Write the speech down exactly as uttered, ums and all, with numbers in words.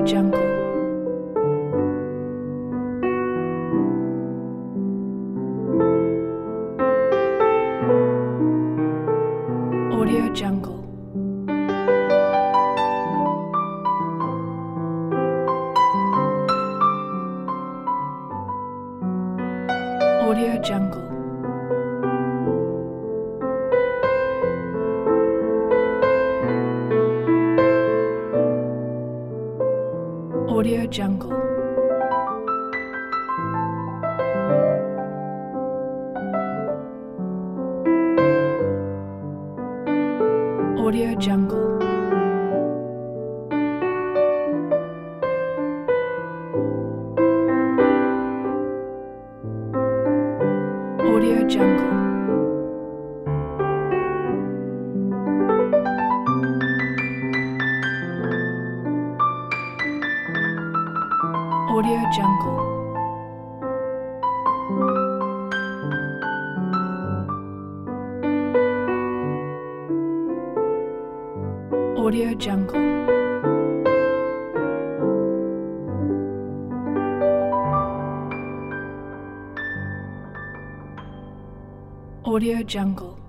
Jungle. Audio Jungle. Audio Jungle. Audio Jungle. Audio Jungle. Audio Jungle. Audio Jungle. Audio Jungle. Audio Jungle.